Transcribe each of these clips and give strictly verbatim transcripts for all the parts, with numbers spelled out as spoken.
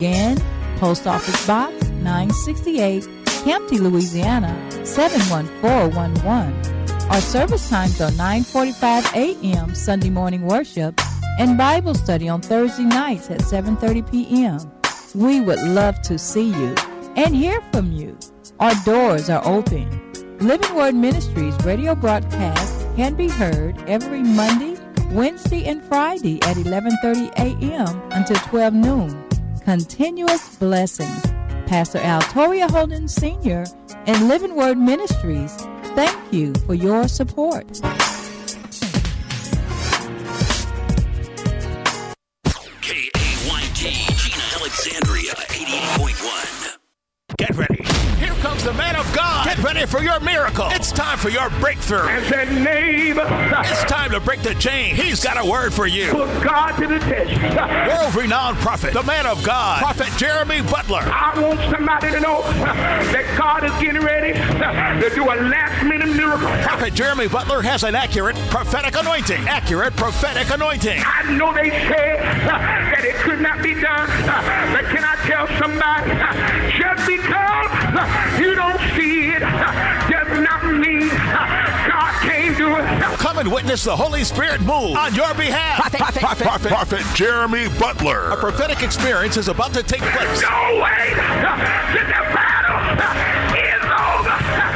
Again, Post Office Box nine sixty-eight, Hampton, Louisiana seven one four one one. Our service times are nine forty-five a.m. Sunday morning worship and Bible study on Thursday nights at seven thirty p.m. We would love to see you and hear from you. Our doors are open. Living Word Ministries radio broadcast can be heard every Monday, Wednesday, and Friday at eleven thirty a.m. until twelve noon. Continuous blessings. Pastor Al Toria Holden Senior and Living Word Ministries, thank you for your support. K A Y T, Gina Alexandria, eighty-eight point one. Get ready. Here comes the man of God. Get ready for your miracle. It's time for your breakthrough. And said, neighbor, it's time to break the chain. He's got a word for you. Put God to the test. World-renowned prophet, the man of God, Prophet Jeremy Butler. I want somebody to know that God is getting ready to do a last-minute miracle. Prophet Jeremy Butler has an accurate prophetic anointing. Accurate prophetic anointing. I know they said that it could not be done, but can I tell somebody, just because you don't see it does not mean God can't do it. Come and witness the Holy Spirit move on your behalf. Prophet, prophet, prophet, prophet, prophet Jeremy Butler. A prophetic experience is about to take place. No way! The battle is over.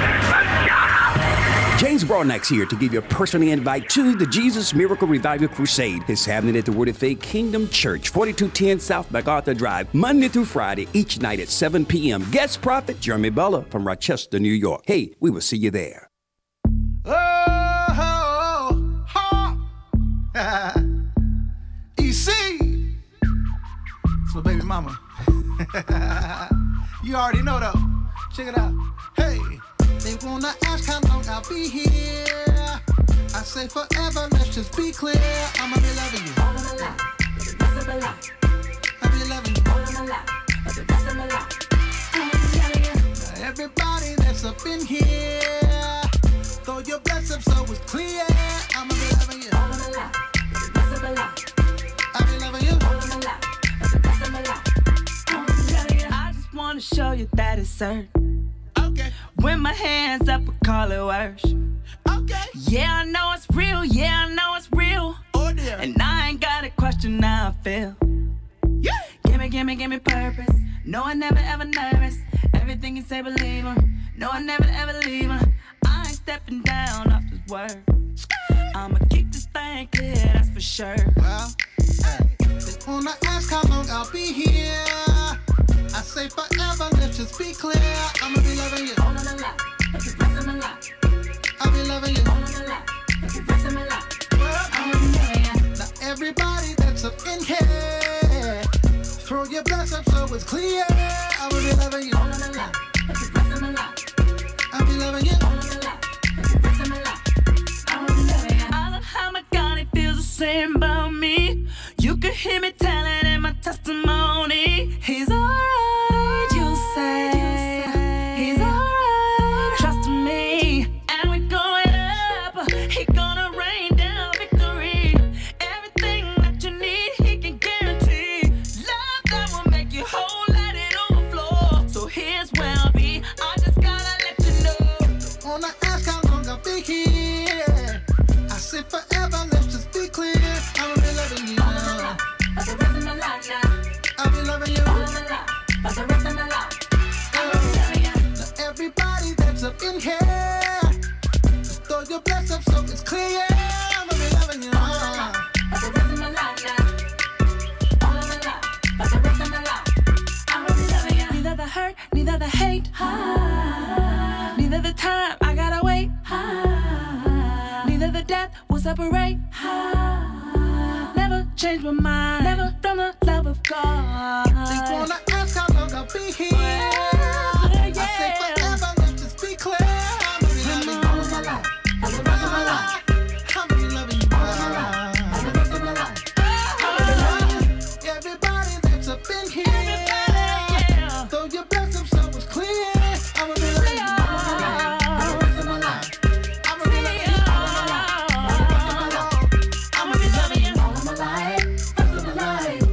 James Broadnack's here to give you a personal invite to the Jesus Miracle Revival Crusade. It's happening at the Word of Faith Kingdom Church, forty-two ten South MacArthur Drive, Monday through Friday, each night at seven p.m. Guest prophet Jeremy Butler from Rochester, New York. Hey, we will see you there. Oh, oh, oh. E C. It's my baby mama. You already know though. Check it out. Hey. They wanna ask how long I'll be here. I say forever, let's just be clear. I'ma be loving you all of my life, for the rest of my life. I'll be loving you all of my life, for the rest of my life. I'ma be loving you. Now everybody that's up in here, throw your blessings so it's clear. I'ma be loving you all of my life, for the rest of my life. I'll be loving you all of my life, for the rest of my life. I'ma be loving you. I just wanna show you that it's certain. Okay. When my hands up, I call it worship. Okay. Yeah, I know it's real. Yeah, I know it's real. Oh, dear. And I ain't got a question how I feel. Yeah. Gimme, gimme, gimme purpose. No, I never ever nervous. Everything you say, believe him. No, I never ever leave him. I ain't stepping down off this word. I'ma keep this thing clear, that's for sure. Well, hey. They wanna ask how long I'll be here. I say forever, let's just be clear. I'ma be loving you all of my life, for the rest of my life. I'll be loving you all of my life, for the rest of my life. Well, I'ma be loving you. Now everybody that's up in here, throw your bless up so it's clear. I'ma be loving you all of my life, for the rest of my life. I'll be loving you all of my life, for the rest of my life. I'ma be loving you. I love how my God, he feels the same about me. You can hear me telling in my testimony. He's alright, you say. He's alright, trust me. And we're going up. He gonna rain down victory. Everything that you need, he can guarantee. Love that will make you whole, let it overflow. So here's where I'll be. I just gotta let you know. Wanna ask how long I'll be here. I say forever, let's just be clear. I'ma be loving you for the rest of my life now. I'll be loving you all of my life, for the rest of my life. I'ma be loving you. Now everybody that's up in here, just throw your bless up so it's clear. I'ma be loving you all of my life, for the rest of my life now. All of my life, for the rest of my life. I'ma be loving you. Neither the hurt, neither the hate, ah. Neither the time I gotta wait, ah. Neither the death will separate, ah. Never change my mind, never from the love of God. They wanna ask how long I'll be here. Yeah, yeah. I say forever, let's just be clear. I'ma be loving you all of my life, for the rest of my life. I'ma be loving you all of my life, for the rest of my life. Everybody that's up in here, yeah. Throw your bless up so it's clear. I'ma be loving you all of my life, for the rest of my life. I'ma be loving you all of my life, for the rest of my life. I'ma be loving you all of my life, rest of my life.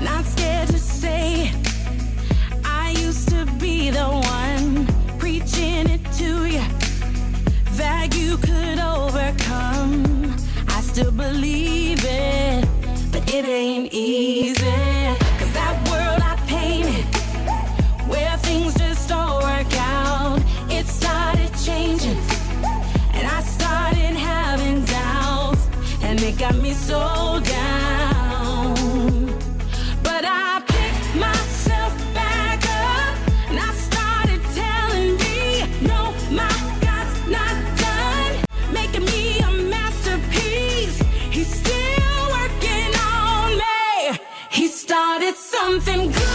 not scared to say I used to be the one preaching it to you, that you could overcome. I still believe it, but it ain't easy. Cause that world I painted, where things just don't work out, it started changing, and I started having doubts, and it got me so down. But I picked myself back up, and I started telling me, no, my God's not done making me a masterpiece. He's still working on me. He started something good.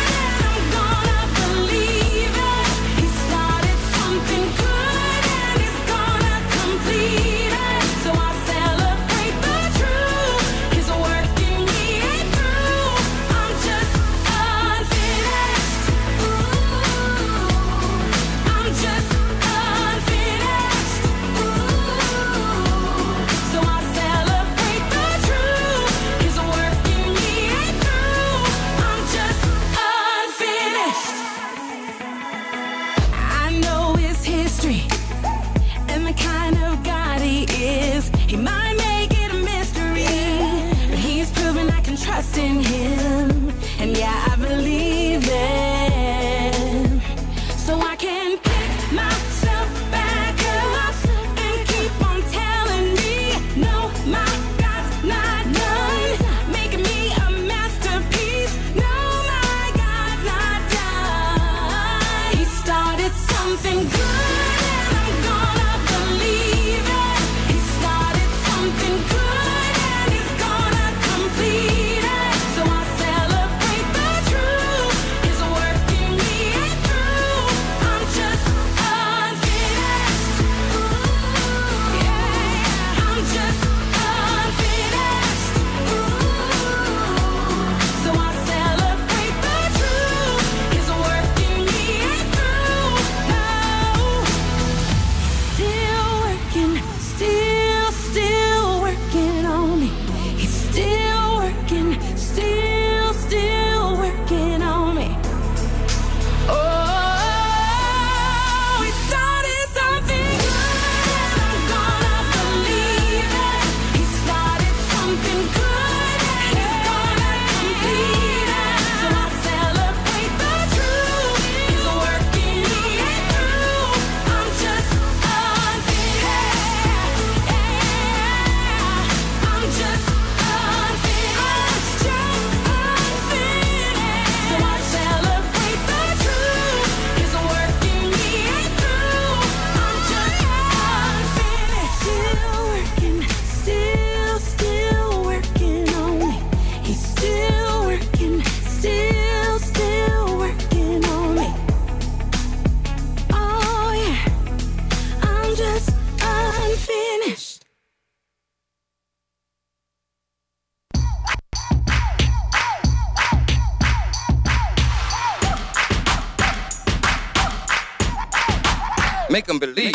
He might make it a mystery, but he's proven I can trust in him. And yeah, I believe it. So I can pick myself back up and keep on telling me, no, my God's not done making me a masterpiece. No, my God's not done. He started something good. Make them believe.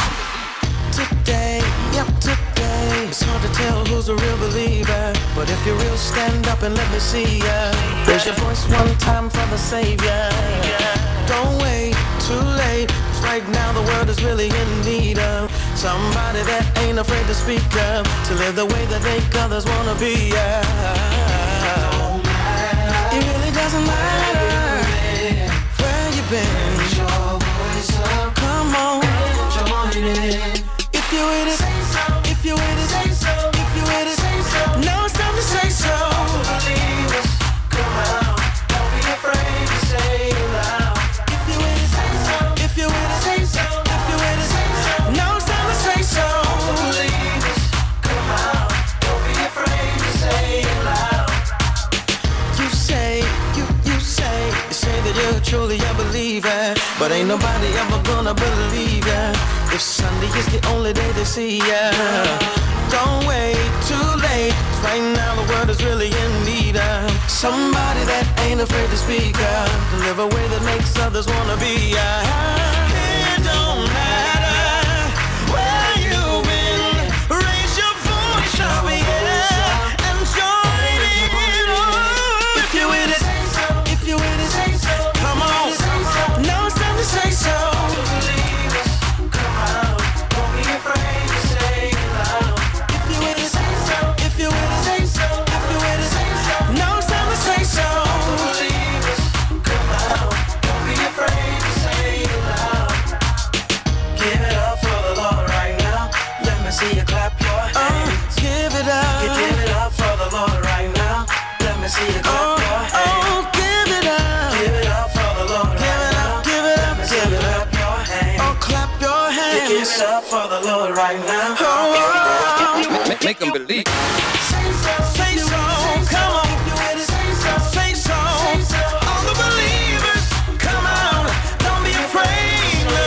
Today, yep, today, it's hard to tell who's a real believer. But if you're real, stand up and let me see ya. Raise your voice one time for the Savior. Don't wait, too late. 'Cause right now the world is really in need of somebody that ain't afraid to speak up, to live the way that make others wanna be. Yeah. It really doesn't matter where you've been. Raise your voice up. Come on. If you with it, say so. If you with it, say so. If you with it, say so. No, it's time to say so. Believers, come out. Don't be afraid to say it loud. If you with it, say so. If you with it, say so. If you with it, say so. No, it's time to say so. Believers, come out. Don't be afraid to say it loud. You say, you, you say, you say that you're truly a believer, but ain't nobody ever gonna believe ya if Sunday is the only day they see ya. Don't wait, too late. Right now the world is really in need of somebody that ain't afraid to speak up, to live a way that makes others wanna be. It don't matter where you've been. Raise your voice, shout it, and join in. Oh, if you're with it. for the Lord right now. Oh, Make, make them believe. say so, say so, come on. Say so, say so. All the believers, come on. Don't be afraid, no.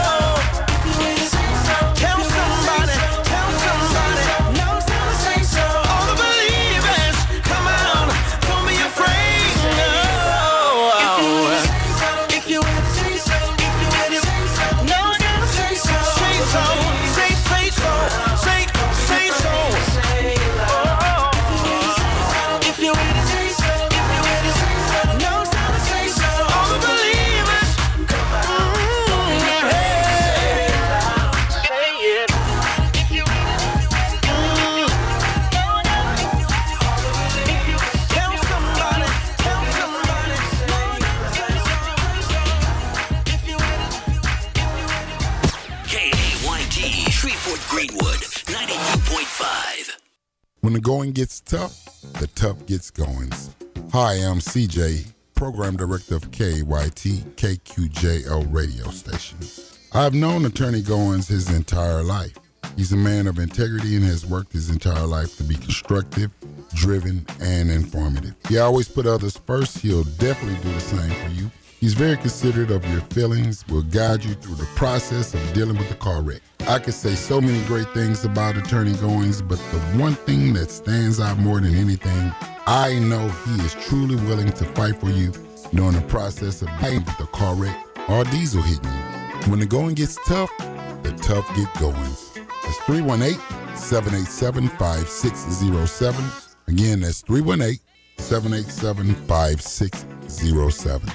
Tell somebody, tell somebody. No, say so. All the believers, come on. Don't be afraid, no. If you would say so, if you would say so, no, say so, say so, say, say so, say, say so. If you would say so, if you would say so, no, say so. All the believers, come on, hey, say it. If you would, tell somebody, tell somebody, if you would. K A Y T, Shreveport Greenwood, ninety-two point five. When the going gets tough, the tough gets goings. Hi, I'm C J, Program Director of K A Y T K Q J L radio station. I've known Attorney Goins his entire life. He's a man of integrity and has worked his entire life to be constructive, driven, and informative. He always put others first. He'll definitely do the same for you. He's very considerate of your feelings, will guide you through the process of dealing with the car wreck. I could say so many great things about Attorney Goins, but the one thing that stands out more than anything, I know he is truly willing to fight for you during the process of dealing with the car wreck or diesel hitting you. When the going gets tough, the tough get goings. That's three one eight, seven eight seven, five six zero seven. Again, that's three one eight, seven eight seven, five six zero seven.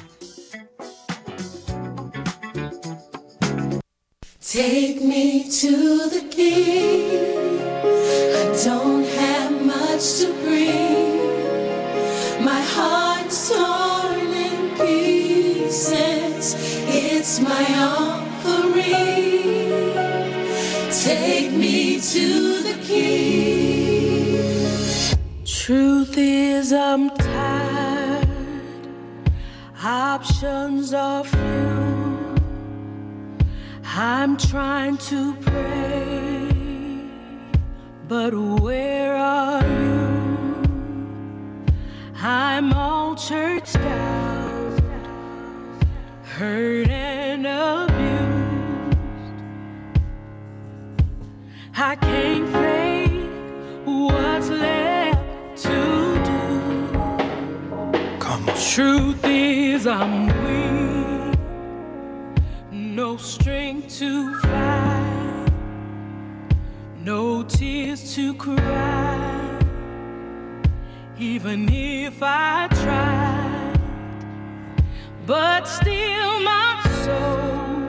Take me to the King. I don't have much to bring. My heart's torn in pieces. It's my offering. Take me to the King. Truth is, I'm tired. Options are few. I'm trying to pray, but where are you? I'm all churched out, hurt and abused. I can't fake what's left to do. Come on. Truth is, I'm weak. No strength to fight, no tears to cry. Even if I tried, but still my soul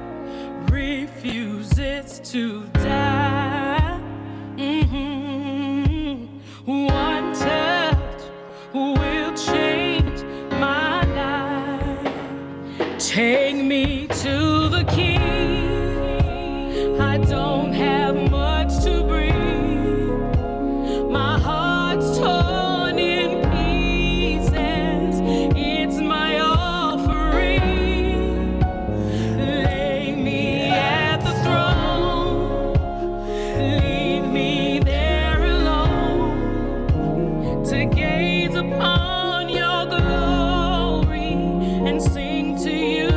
refuses to die. Mm-hmm. One touch will change my life. Take me to the King. I don't have much to bring. My heart's torn in pieces. It's my offering. Lay me at the throne. Leave me there alone to gaze upon your glory and sing to you.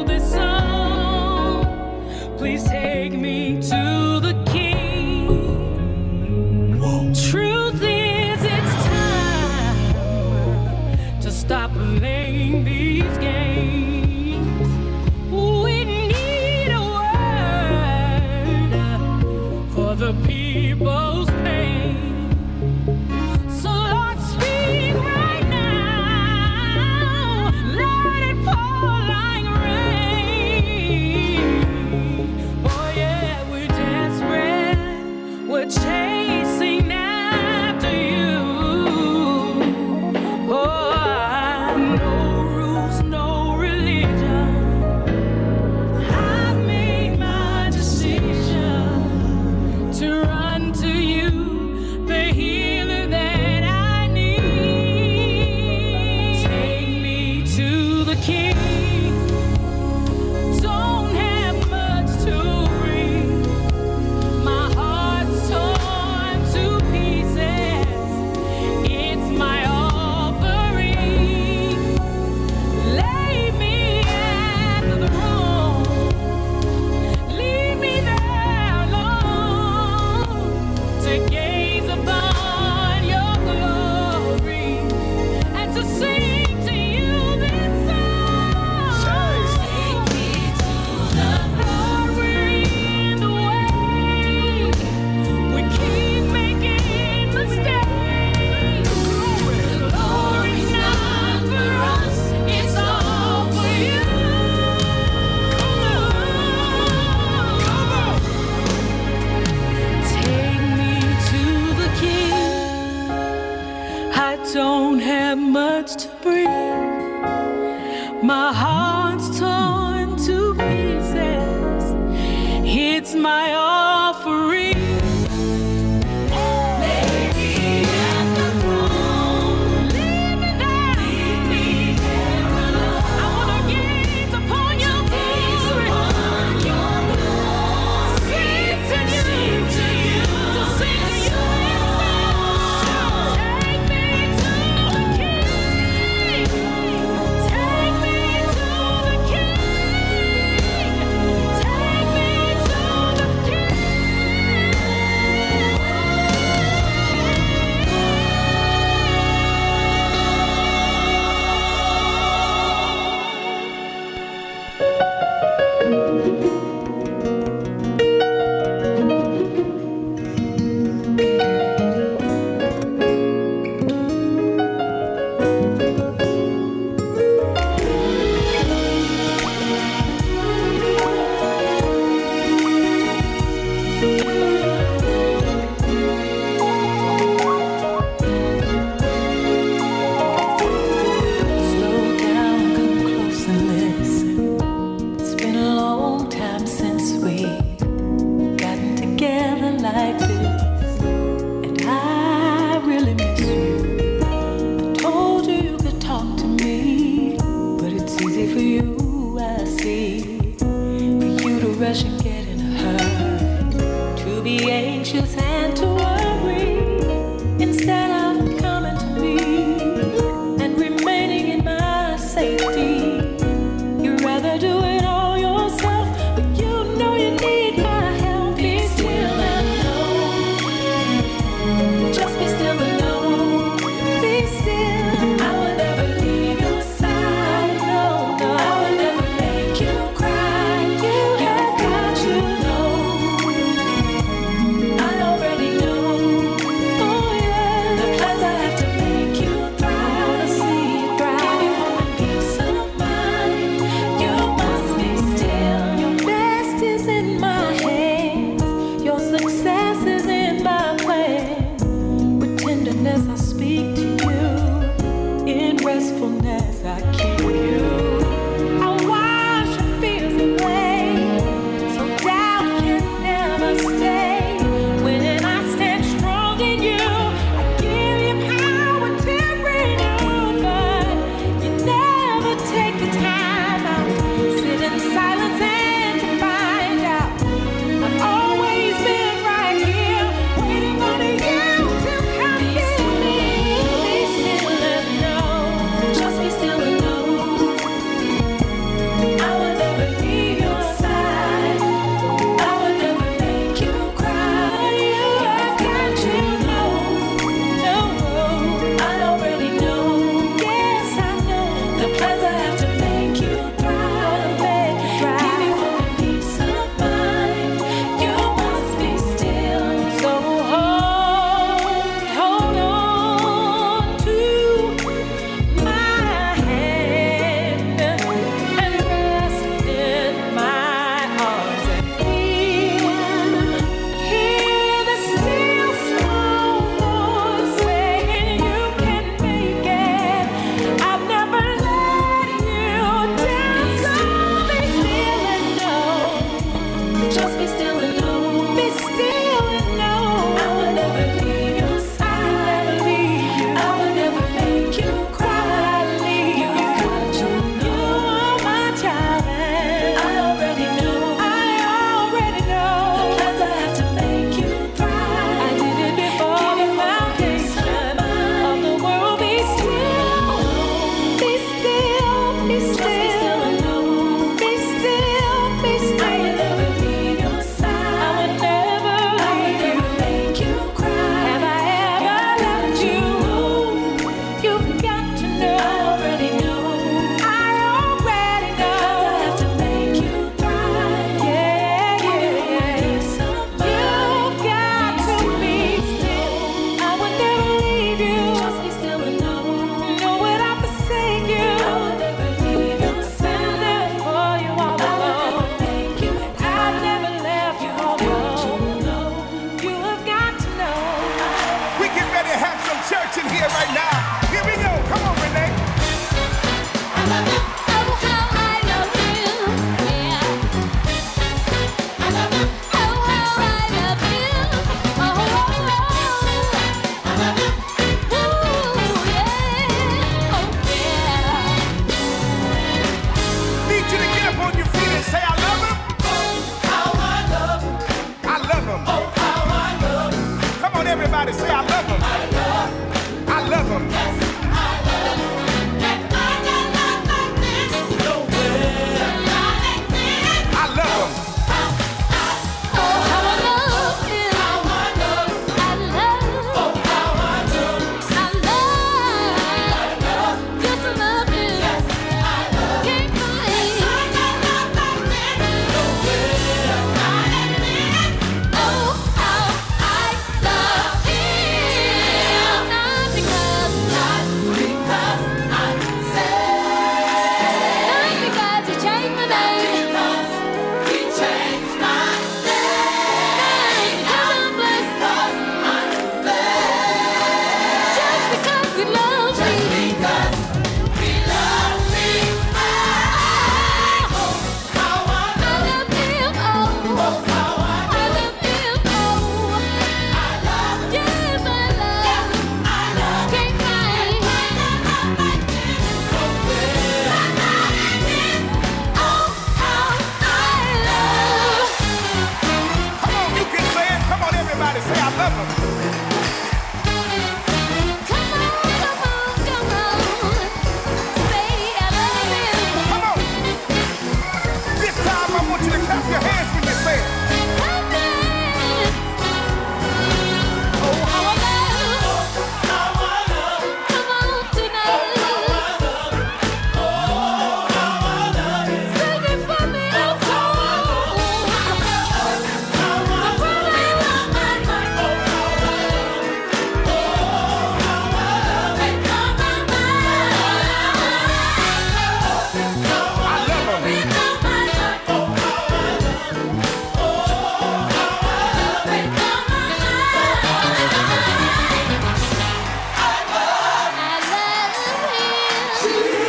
Please take me to the King. Whoa. Truth is, it's time to stop playing these games. We need a word for the people's pain. So Lord, speak right now. Let it pour like rain. We're chasing after you. Oh, no room to breathe.